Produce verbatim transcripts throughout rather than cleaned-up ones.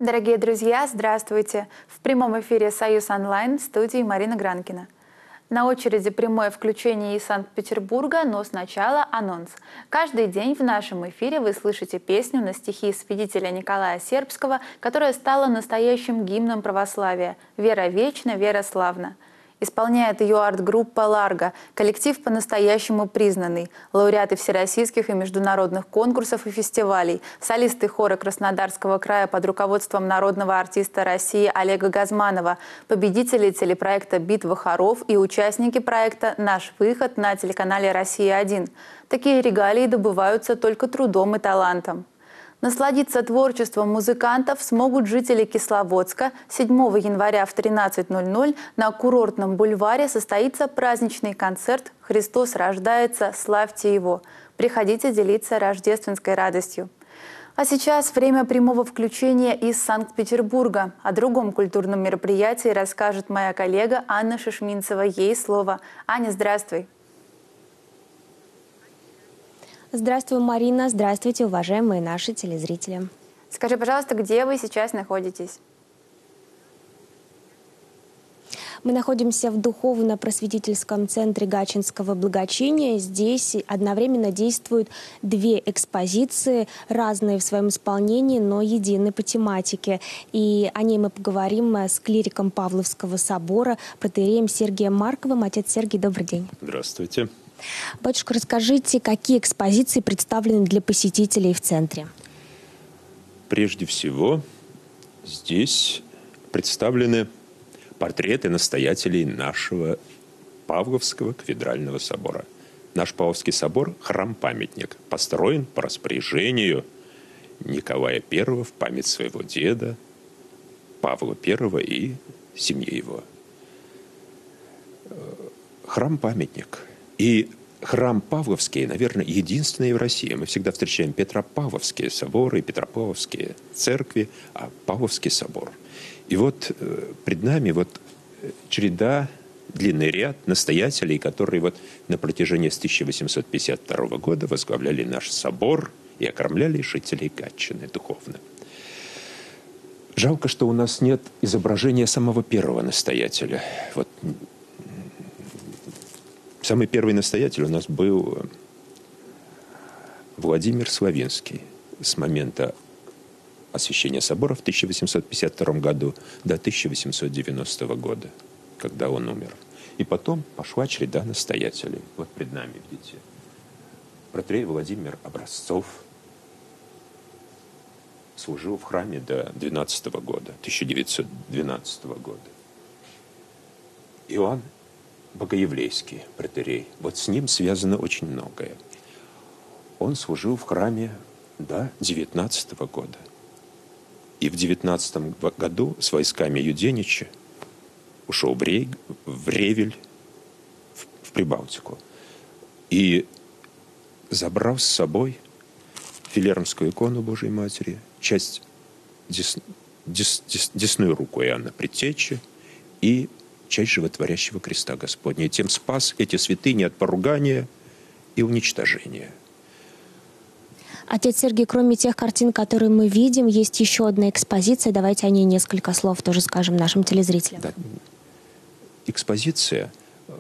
Дорогие друзья, здравствуйте! В прямом эфире «Союз онлайн» в студии Марина Гранкина. На очереди прямое включение из Санкт-Петербурга, но сначала анонс. Каждый день в нашем эфире вы слышите песню на стихи святителя Николая Сербского, которая стала настоящим гимном православия «Вера вечна, вера славна». Исполняет ее арт-группа «Ларго», коллектив по-настоящему признанный, лауреаты всероссийских и международных конкурсов и фестивалей, солисты хора Краснодарского края под руководством народного артиста России Олега Газманова, победители телепроекта «Битва хоров» и участники проекта «Наш выход» на телеканале «Россия один». Такие регалии добываются только трудом и талантом. Насладиться творчеством музыкантов смогут жители Кисловодска. седьмого января в тринадцать ноль ноль на курортном бульваре состоится праздничный концерт «Христос рождается, славьте Его». Приходите делиться рождественской радостью. А сейчас время прямого включения из Санкт-Петербурга. О другом культурном мероприятии расскажет моя коллега Анна Шишминцева. Ей слово. Аня, здравствуй. Здравствуй, Марина. Здравствуйте, уважаемые наши телезрители. Скажи, пожалуйста, где вы сейчас находитесь? Мы находимся в духовно-просветительском центре Гатчинского благочиния. Здесь одновременно действуют две экспозиции, разные в своем исполнении, но едины по тематике. И о ней мы поговорим с клириком Павловского собора, протоиереем Сергием Марковым. Отец Сергий, добрый день. Здравствуйте. Батюшка, расскажите, какие экспозиции представлены для посетителей в центре? Прежде всего, здесь представлены портреты настоятелей нашего Павловского кафедрального собора. Наш Павловский собор – храм-памятник, построен по распоряжению Николая Первого в память своего деда, Павла Первого и семьи его. Храм-памятник. И храм Павловский, наверное, единственный в России. Мы всегда встречаем Петропавловские соборы, Петропавловские церкви, а Павловский собор. И вот пред нами вот череда, длинный ряд настоятелей, которые вот на протяжении с тысяча восемьсот пятьдесят второго года возглавляли наш собор и окормляли жителей Гатчины духовно. Жалко, что у нас нет изображения самого первого настоятеля. Вот самый первый настоятель у нас был Владимир Славинский. С момента освящения собора в тысяча восемьсот пятьдесят втором году до тысяча восемьсот девяностого года, когда он умер. И потом пошла череда настоятелей. Вот пред нами, видите, протоиерей Владимир Образцов служил в храме до двенадцатого года, тысяча девятьсот двенадцатого года. Иоанн Богоявлейский протоиерей. Вот с ним связано очень многое. Он служил в храме до девятнадцатого года. И в девятнадцатом году с войсками Юденича ушел в, Рей, в Ревель, в, в Прибалтику. И забрал с собой филермскую икону Божией Матери, часть дес, дес, дес, десную руку Иоанна Предтечи и часть животворящего креста Господня. И тем спас эти святыни от поругания и уничтожения. Отец Сергий, кроме тех картин, которые мы видим, есть еще одна экспозиция. Давайте о ней несколько слов тоже скажем нашим телезрителям. Да. Экспозиция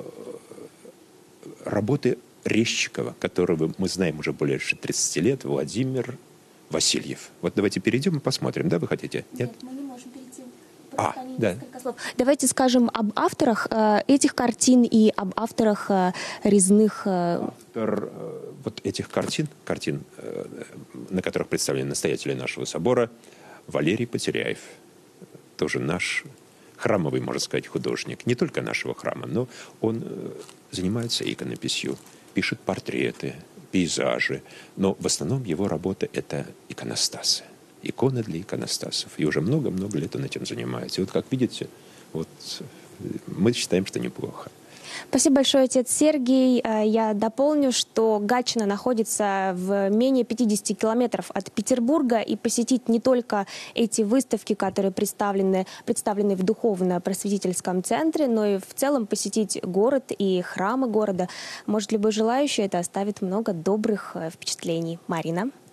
работы резчикова, которого мы знаем уже больше тридцати лет, Владимир Васильев. Вот давайте перейдем и посмотрим. Да, вы хотите? Нет, Нет мы не можем перейти. А, да. Давайте скажем об авторах э, этих картин и об авторах э, резных... Э... Автор э, вот этих картин, картин, э, на которых представлены настоятели нашего собора, Валерий Потеряев. Тоже наш храмовый, можно сказать, художник. Не только нашего храма, но он э, занимается иконописью, пишет портреты, пейзажи. Но в основном его работа – это иконостасы. Иконы для иконостасов. И уже много-много лет он этим занимается. И вот, как видите, вот мы считаем, что неплохо. Спасибо большое, отец Сергий. Я дополню, что Гатчина находится в менее пятидесяти километров от Петербурга, и посетить не только эти выставки, которые представлены, представлены в духовно-просветительском центре, но и в целом посетить город и храмы города может любой желающий. Это оставит много добрых впечатлений. Марина.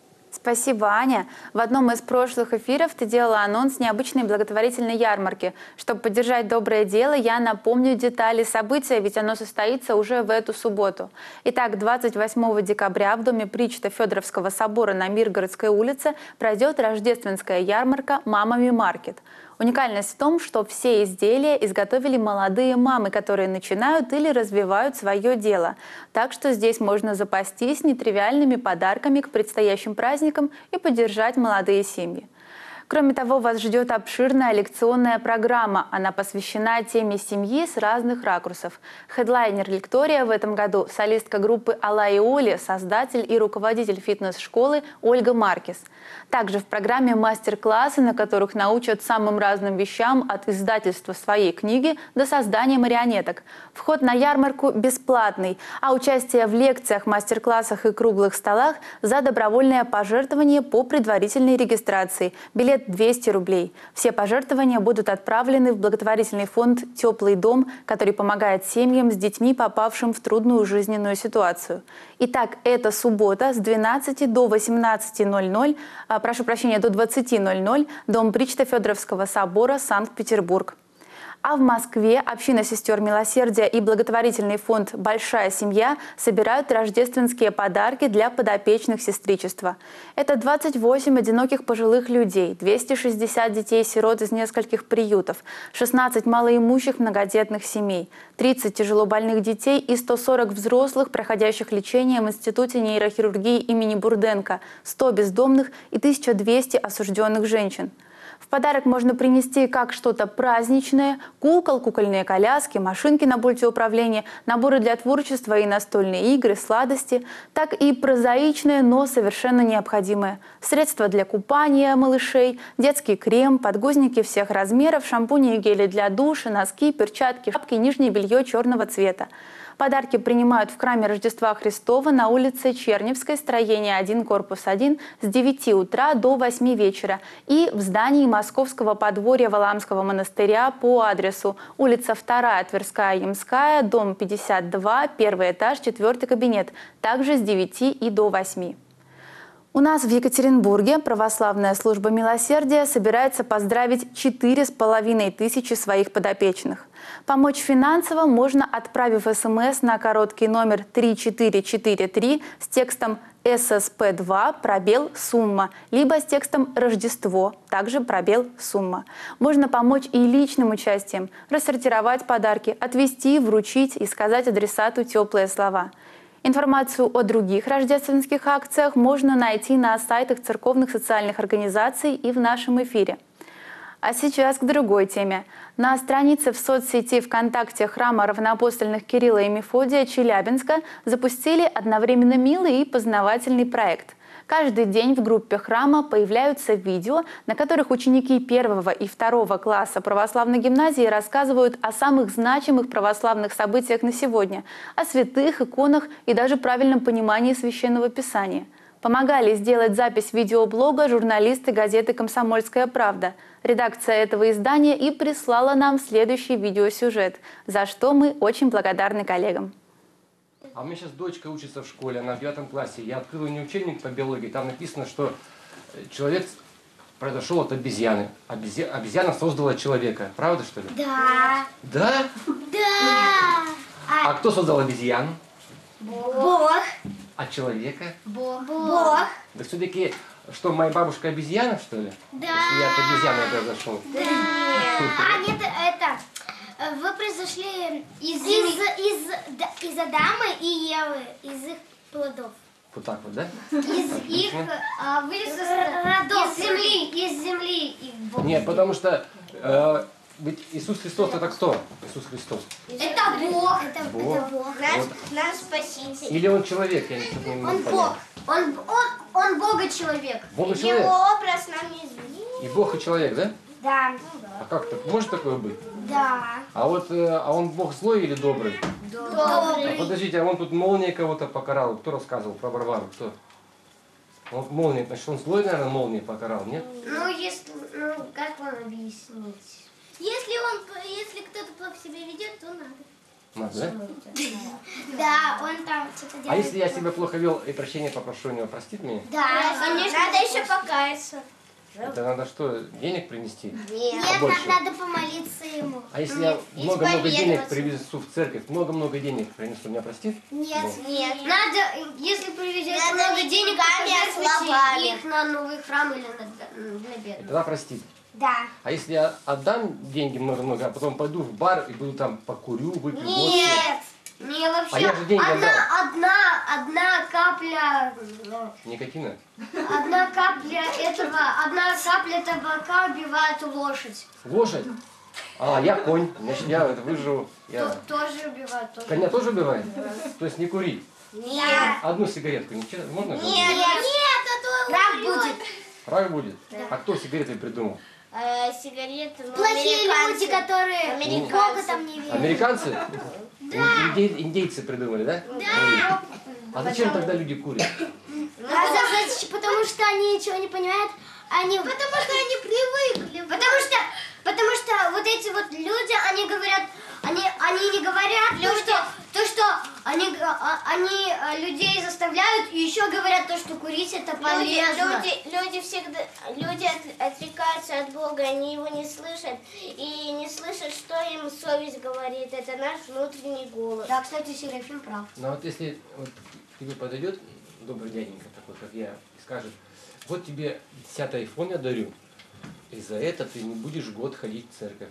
Спасибо, Аня. В одном из прошлых эфиров ты делала анонс необычной благотворительной ярмарки. Чтобы поддержать доброе дело, я напомню детали события, ведь оно состоится уже в эту субботу. Итак, двадцать восьмого декабря в доме причта Федоровского собора на Миргородской улице пройдет рождественская ярмарка «Мамами Маркет». Уникальность в том, что все изделия изготовили молодые мамы, которые начинают или развивают свое дело. Так что здесь можно запастись нетривиальными подарками к предстоящим праздникам и поддержать молодые семьи. Кроме того, вас ждет обширная лекционная программа. Она посвящена теме семьи с разных ракурсов. Хедлайнер лектория в этом году – солистка группы «Алла и Оля», создатель и руководитель фитнес-школы Ольга Маркес. Также в программе мастер-классы, на которых научат самым разным вещам от издательства своей книги до создания марионеток. Вход на ярмарку бесплатный, а участие в лекциях, мастер-классах и круглых столах за добровольное пожертвование по предварительной регистрации. Билет двести рублей. Все пожертвования будут отправлены в благотворительный фонд «Теплый дом», который помогает семьям с детьми, попавшим в трудную жизненную ситуацию. Итак, это суббота с двенадцати до восемнадцати ноль-ноль, а, прошу прощения, до двадцати ноль-ноль, дом причта Федоровского собора, Санкт-Петербург. А в Москве община сестер Милосердия и благотворительный фонд «Большая семья» собирают рождественские подарки для подопечных сестричества. Это двадцать восемь одиноких пожилых людей, двести шестьдесят детей-сирот из нескольких приютов, шестнадцать малоимущих многодетных семей, тридцать тяжелобольных детей и сто сорок взрослых, проходящих лечение в Институте нейрохирургии имени Бурденко, сто бездомных и тысяча двести осужденных женщин. В подарок можно принести как что-то праздничное – кукол, кукольные коляски, машинки на пульте управления, наборы для творчества и настольные игры, сладости, так и прозаичное, но совершенно необходимое – средства для купания малышей, детский крем, подгузники всех размеров, шампуни и гели для душа, носки, перчатки, шапки, нижнее белье черного цвета. Подарки принимают в храме Рождества Христова на улице Черневской, строение один, корпус один, с девяти утра до восьми вечера и в здании Московского подворья Валаамского монастыря по адресу улица вторая, Тверская, Ямская, дом пятьдесят два, первый этаж, четвертый кабинет, также с девяти и до восьми. У нас в Екатеринбурге православная служба милосердия собирается поздравить четыре с половиной тысячи своих подопечных. Помочь финансово можно, отправив смс на короткий номер три четыре четыре три с текстом эс эс пэ два пробел сумма, либо с текстом Рождество, также пробел сумма. Можно помочь и личным участием, рассортировать подарки, отвезти, вручить и сказать адресату теплые слова. Информацию о других рождественских акциях можно найти на сайтах церковных социальных организаций и в нашем эфире. А сейчас к другой теме. На странице в соцсети ВКонтакте храма равноапостольных Кирилла и Мефодия Челябинска запустили одновременно милый и познавательный проект. Каждый день в группе храма появляются видео, на которых ученики первого и второго класса православной гимназии рассказывают о самых значимых православных событиях на сегодня, о святых, иконах и даже правильном понимании Священного Писания. Помогали сделать запись видеоблога журналисты газеты «Комсомольская правда». Редакция этого издания и прислала нам следующий видеосюжет, за что мы очень благодарны коллегам. А у меня сейчас дочка учится в школе, она в девятом классе. Я открыл у нее учебник по биологии, там написано, что человек произошел от обезьяны. Обези... Обезьяна создала человека. Правда, что ли? Да. Да? Да. А кто создал обезьяну? Бог. А человека? Бог. Бог. Да все-таки, что, моя бабушка обезьяна, что ли? Да. Если я от обезьяны произошел. Да. А нет, это... Вы произошли из, из, из, из Адама и Евы, из их плодов. Вот так вот, да? Из их а, вылез родов. Из земли, из земли их Бог. Нет, потому что э, ведь Иисус Христос это кто? Иисус Христос. Это Бог. Это Бог. Это Бог. Наш, Вот. наш Спаситель. Или он человек, я не могу Он понять. Бог. Он, он, он Бога человек. Бога человек? Его образ нам неизвестен. И Бог, и человек, да? Да. А как так? Может такое быть? Да. А вот, э, а он Бог злой или добрый? А Добрый. подождите, а он тут молнией кого-то покарал. Кто рассказывал про Варвару? Кто? Он молнией, значит, он злой, наверное, молнией покарал, нет? Ну, если, ну, как вам объяснить? Если он, если кто-то плохо себя ведет, то надо. Надо, да? Да, он там что-то делает. А если я себя плохо вел и прощения попрошу у него, простит меня? Да, конечно. Надо еще покаяться. Это надо что, денег принести? Нет, Побольше. на- надо помолиться ему. А если я много-много денег исповедоваться. привезу в церковь, много-много денег принесу, меня простит? Нет, Нет. надо, если привезешь Надо много не денег, деньгами, а пожертвуйте словами. их на новый храм или на, на И бедных. тогда простит. Да. А если я отдам деньги много-много, а потом пойду в бар и буду там покурю, выпью водки? Нет. Не, вообще, А я же деньги одна, отдал. одна, одна капля, ну, Никотина? одна капля этого, одна капля табака убивает лошадь. Лошадь? А, я конь. Значит, я это выживу. Я... То- тоже убивает. Тоже. Коня тоже убивает? То есть не курить? Нет. Одну сигаретку ничего? Можно? Нет, нет, а то рак будет. Рак будет? А кто сигареты придумал? Э, сигареты, ну, Плохие американцы. люди, которые Американцы. Бога там не верят. Американцы? Инди- Индейцы придумали, да? Да. А зачем тогда люди курят? А за- за- потому что они ничего не понимают. Они... Потому что они привыкли. Потому что, потому что вот эти вот люди, они говорят, они, они не говорят то, что, то, что они, г- а- они а, людей заставляют, и еще говорят то, что курить это Люди, полезно. люди, люди всегда, люди от- отрекаются от Бога, они его не слышат и не слышат, что им совесть говорит. Это наш внутренний голос. Да, кстати, Серафим прав. Ну вот если вот к тебе подойдет добрый дяденька такой, как я, и скажет, вот тебе десятый айфон я дарю, и за это ты не будешь год ходить в церковь.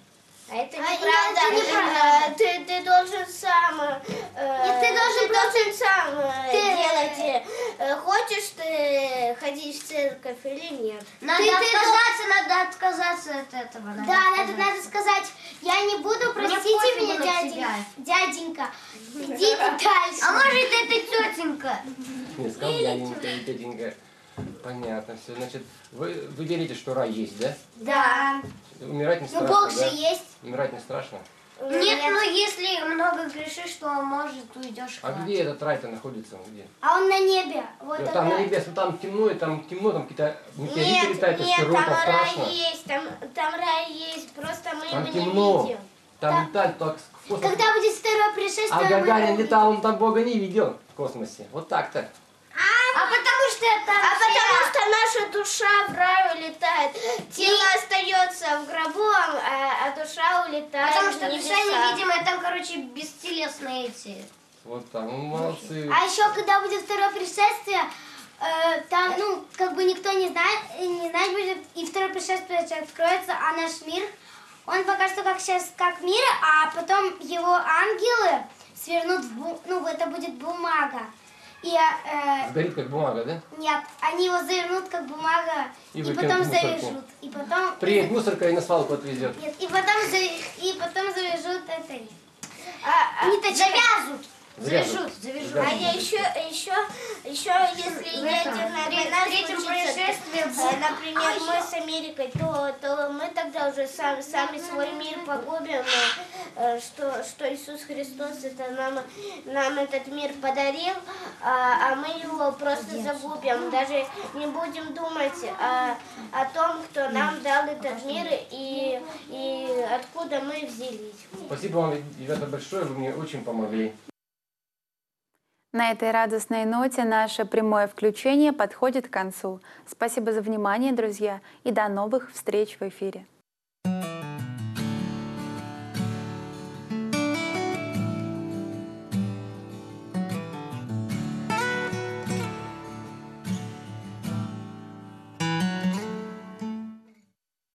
А это А, неправда. это неправда. Э, Ты, ты должен сам, э, Нет, ты должен ты должен сам э, Ты- делать. э, Хочешь ты ходить в церковь или нет? Надо Ты- ты отказаться, надо отказаться от этого. Да, надо, надо сказать, я не буду, простите пофигу меня, на дяденька, дяденька, идите дальше. А может это тетенька? Не, сказал дяденька и тетенька. Понятно, все. Значит, вы, вы верите, что рай есть, да? Да. Умирать не Ну страшно, Бог же да? есть. Умирать не страшно. Нет, ну если много грешишь, то может уйдешь. А где этот рай-то находится? Где? А он на небе. Вот И вот это. там на небес, ну там темно, и там темно, там какие-то метеориты Нет, летают, нет, астероид, там там рай страшно. есть, там, там рай есть, просто мы Там его темно. не видим. Там летают так в космос. Когда будет второе пришествие, А мы Гагарин увидим. летал, он там Бога не видел в космосе. Вот так-то. А потому что это А потому что наша душа в рай улетает. Тело остается в гробу, а, а душа улетает Потому в что небеса. душа невидимая, там, короче, бестелесные эти. Вот так, ну молодцы. А еще, когда будет второе пришествие, э, там, ну, как бы никто не знает, э, не знать будет, и второе пришествие откроется, а наш мир, он пока что как сейчас, как мир, а потом его ангелы свернут в, бу- ну, это будет бумага. И, э, Сгорит как бумага, да? нет, они его завернут как бумага, И и, выкинут потом в мусорку. завяжут. И потом... Приедет мусорка и на свалку отвезет. Нет, и потом, за- и потом завяжут это... А, а, Ниточкой. Завяжут. Завяжут. Завяжут, завяжут. а я еще, еще, еще, если В этом, ядерная при- война третьем случится, происшествии э, будет- например, А, мы еще- с Америкой, то, то мы тогда уже сам, сами свой мир погубим, э, что, что Иисус Христос это нам, нам этот мир подарил, а, а мы его просто загубим, даже не будем думать о, о том, кто нам дал этот мир и, и откуда мы взялись. Спасибо вам, ребята, большое, вы мне очень помогли. На этой радостной ноте наше прямое включение подходит к концу. Спасибо за внимание, друзья, и до новых встреч в эфире.